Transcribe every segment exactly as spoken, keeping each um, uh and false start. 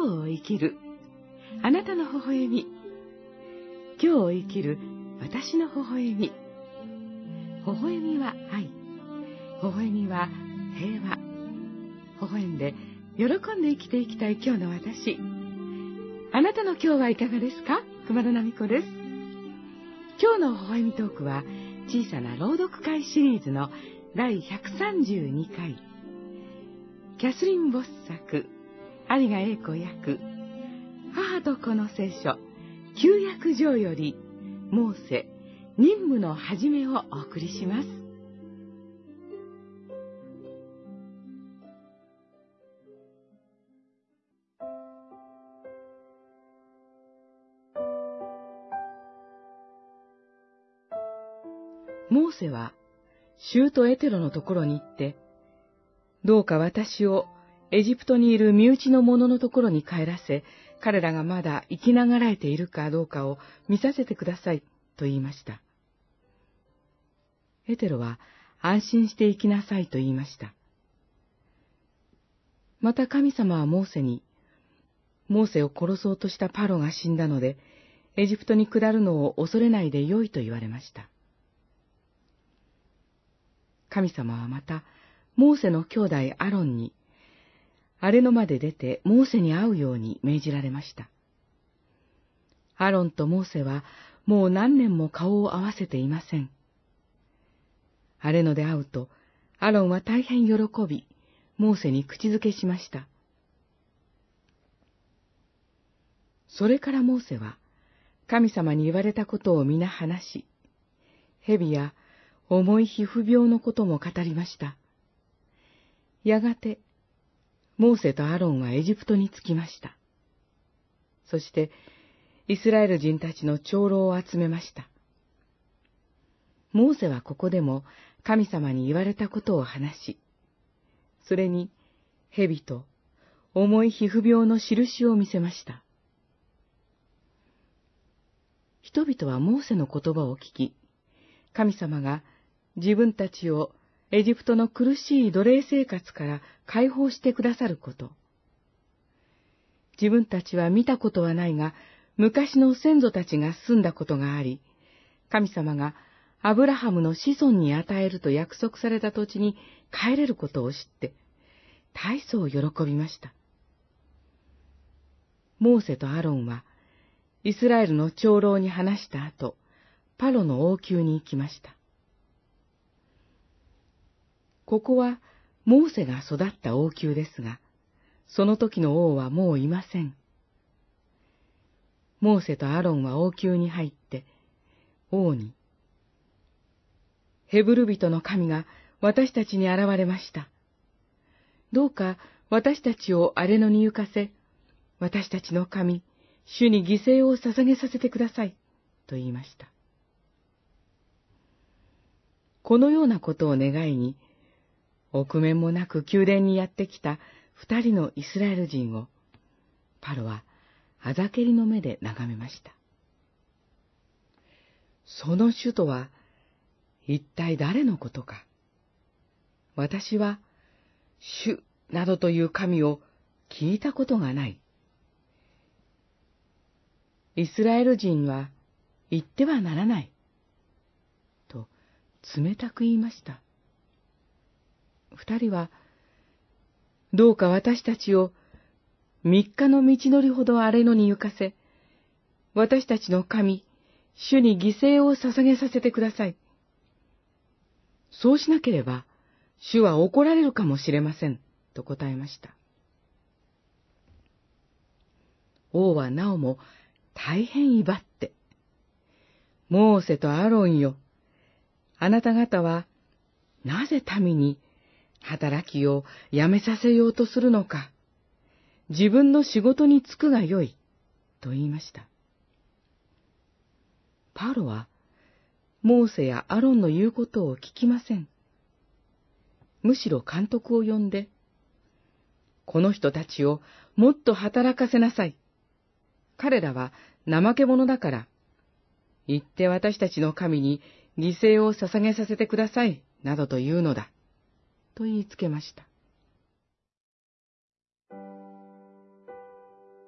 日を生きるあなたの微笑み。今日を生きる私の微笑み。微笑みは愛。微笑みは平和。微笑んで喜んで生きていきたい今日の私。あなたの今日はいかがですか？熊田奈美子です。今日の微笑みトークは、小さな朗読会シリーズのだいひゃくさんじゅうにかい。キャスリン・ボス作、有賀栄子役、母と子の聖書、旧約上より、モーセ、任務の始めをお送りします。モーセは、舅エテロのところに行って、どうか私をエジプトにいる身内の者のところに帰らせ、彼らがまだ生きながらえているかどうかを見させてください、と言いました。エテロは安心して行きなさいと言いました。また神様はモーセに、モーセを殺そうとしたパロが死んだので、エジプトに下るのを恐れないでよいと言われました。神様はまた、モーセの兄弟アロンに、荒れ野まで出てモーセに会うように命じられました。アロンとモーセはもう何年も顔を合わせていません。荒れ野で会うと、アロンは大変喜び、モーセに口づけしました。それからモーセは、神様に言われたことを皆話し、蛇や重い皮膚病のことも語りました。やがて、モーセとアロンはエジプトに着きました。そして、イスラエル人たちの長老を集めました。モーセはここでも神様に言われたことを話し、それに蛇と重い皮膚病の印を見せました。人々はモーセの言葉を聞き、神様が自分たちをエジプトの苦しい奴隷生活から解放してくださること。自分たちは見たことはないが、昔の先祖たちが住んだことがあり、神様がアブラハムの子孫に与えると約束された土地に帰れることを知って、大層喜びました。モーセとアロンは、イスラエルの長老に話した後、パロの王宮に行きました。ここはモーセが育った王宮ですが、その時の王はもういません。モーセとアロンは王宮に入って、王に、ヘブル人の神が私たちに現れました。どうか私たちを荒れ野に行かせ、私たちの神、主に犠牲を捧げさせてください、と言いました。このようなことを願いに、臆面もなく宮殿にやってきた二人のイスラエル人を、パロはあざけりの目で眺めました。その主とは一体誰のことか。私は主などという神を聞いたことがない。イスラエル人は言ってはならない。と冷たく言いました。二人は、どうか私たちを三日の道のりほど荒れ野に行かせ、私たちの神、主に犠牲を捧げさせてください。そうしなければ、主は怒られるかもしれません、と答えました。王はなおも大変威張って、モーセとアロンよ、あなた方は、なぜ民に、働きをやめさせようとするのか。自分の仕事に就くがよい、と言いました。パロは、モーセやアロンの言うことを聞きません。むしろ監督を呼んで、この人たちをもっと働かせなさい。彼らは怠け者だから、行って私たちの神に犠牲を捧げさせてください、などと言うのだ。と言いつけました。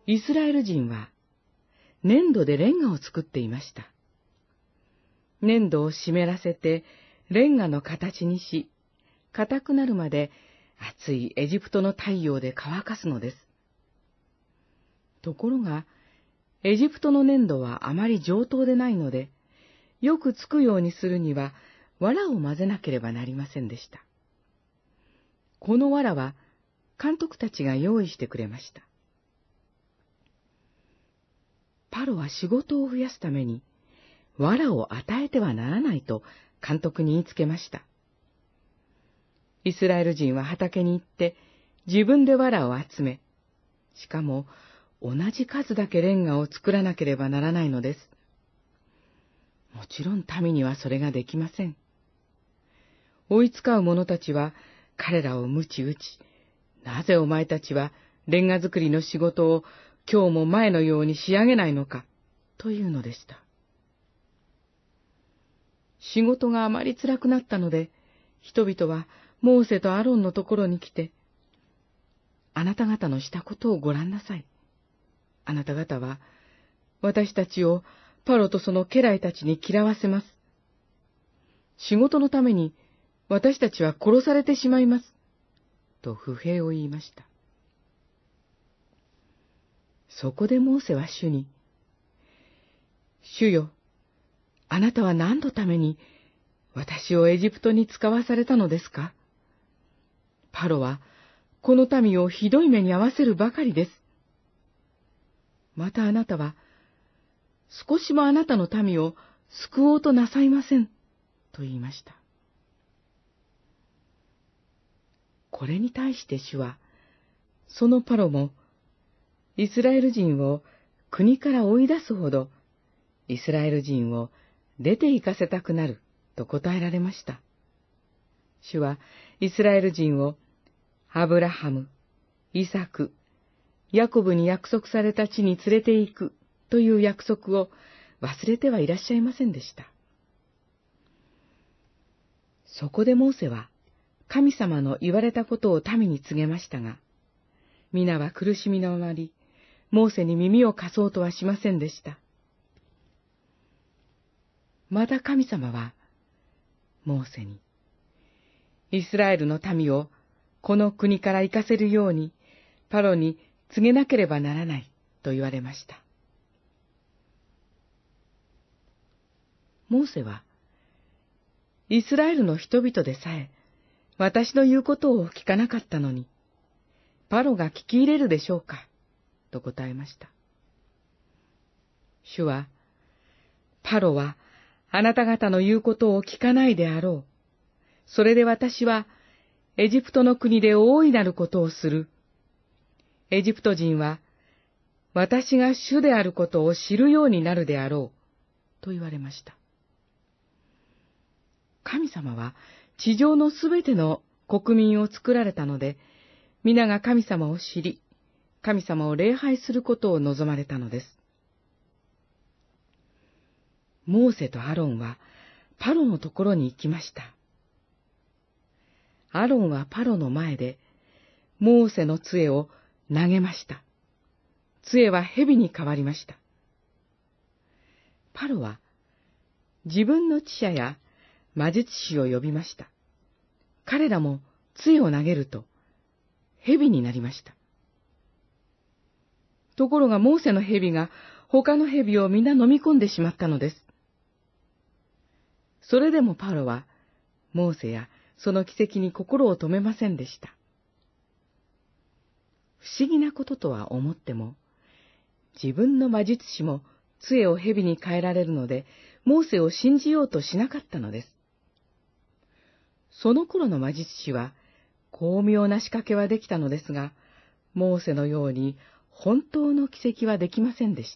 イスラエル人は粘土でレンガを作っていました。粘土を湿らせてレンガの形にし、硬くなるまで暑いエジプトの太陽で乾かすのです。ところが、エジプトの粘土はあまり上等でないので、よくつくようにするには、藁を混ぜなければなりませんでした。この藁は、監督たちが用意してくれました。パロは仕事を増やすために、藁を与えてはならないと監督に言いつけました。イスラエル人は畑に行って、自分で藁を集め、しかも同じ数だけレンガを作らなければならないのです。もちろん民にはそれができません。追いつかう者たちは彼らを鞭打ち、なぜお前たちはレンガ作りの仕事を今日も前のように仕上げないのか、というのでした。仕事があまり辛くなったので、人々はモーセとアロンのところに来て、あなた方のしたことをご覧なさい。あなた方は、私たちをパロとその家来たちに嫌わせます。仕事のために私たちは殺されてしまいます。と不平を言いました。そこでモーセは主に、主よ、あなたは何のために私をエジプトに使わされたのですか？パロはこの民をひどい目に遭わせるばかりです。またあなたは少しもあなたの民を救おうとなさいません、と言いました。これに対して主は、そのパロもイスラエル人を国から追い出すほど、イスラエル人を出て行かせたくなると答えられました。主はイスラエル人をアブラハム、イサク、ヤコブに約束された地に連れて行くという約束を忘れてはいらっしゃいませんでした。そこでモーセは神様の言われたことを民に告げましたが、皆は苦しみのあまり、モーセに耳を貸そうとはしませんでした。また神様は、モーセに、イスラエルの民をこの国から行かせるように、パロに告げなければならないと言われました。モーセは、イスラエルの人々でさえ、私の言うことを聞かなかったのに、パロが聞き入れるでしょうか、と答えました。主は、パロはあなた方の言うことを聞かないであろう。それで私はエジプトの国で大いなることをする。エジプト人は私が主であることを知るようになるであろう、と言われました。神様は地上のすべての国民を作られたので、皆が神様を知り、神様を礼拝することを望まれたのです。モーセとアロンはパロのところに行きました。アロンはパロの前で、モーセの杖を投げました。杖は蛇に変わりました。パロは自分の知者や魔術師を呼びました。彼らも杖を投げると、蛇になりました。ところがモーセの蛇が他の蛇を皆飲み込んでしまったのです。それでもパロは、モーセやその奇跡に心を止めませんでした。不思議なこととは思っても、自分の魔術師も杖を蛇に変えられるので、モーセを信じようとしなかったのです。その頃の魔術師は、巧妙な仕掛けはできたのですが、モーセのように本当の奇跡はできませんでした。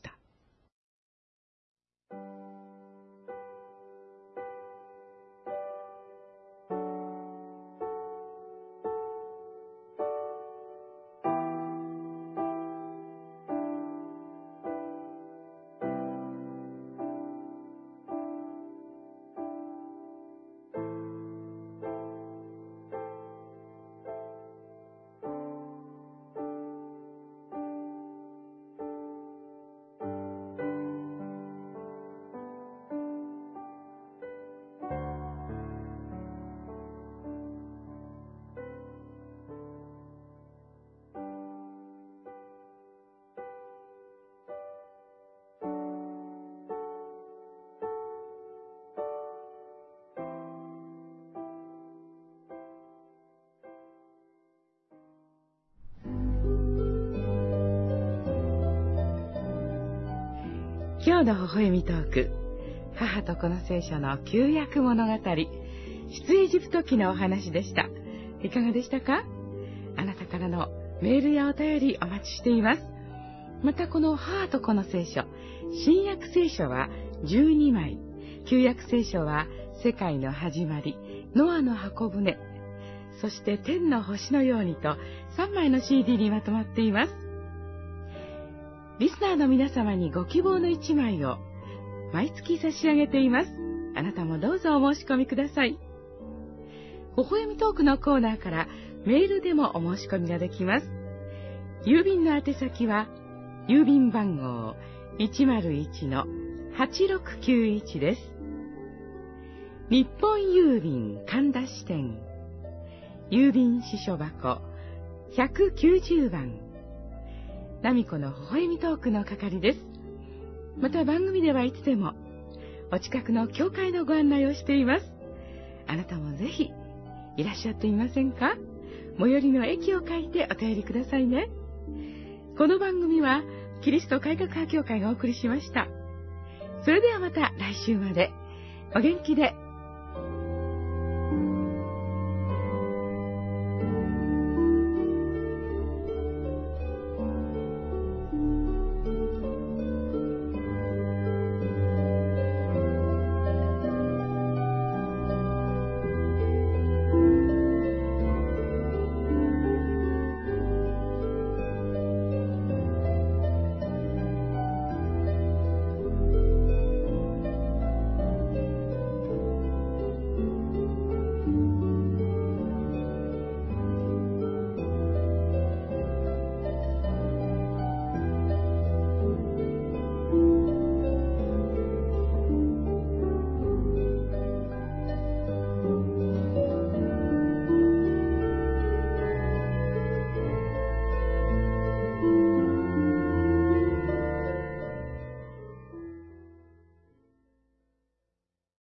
今日の微笑みトーク、母と子の聖書の旧約物語、出エジプト記のお話でした。いかがでしたか？あなたからのメールやお便りお待ちしています。またこの母と子の聖書、新約聖書はじゅうにまい、旧約聖書は世界の始まり、ノアの箱舟、そして天の星のようにとさんまいの シーディー にまとまっています。リスナーの皆様にご希望のいちまいを毎月差し上げています。あなたもどうぞお申し込みください。微笑みトークのコーナーからメールでもお申し込みができます。郵便の宛先は郵便番号 いちまるいちのはちろくきゅういち です。日本郵便神田支店郵便支所箱ひゃくきゅうじゅうばん、ナミコの微笑みトークの係です。また番組ではいつでもお近くの教会のご案内をしています。あなたもぜひいらっしゃっていませんか？最寄りの駅を書いてお便りくださいね。この番組はキリスト改革派教会がお送りしました。それではまた来週までお元気で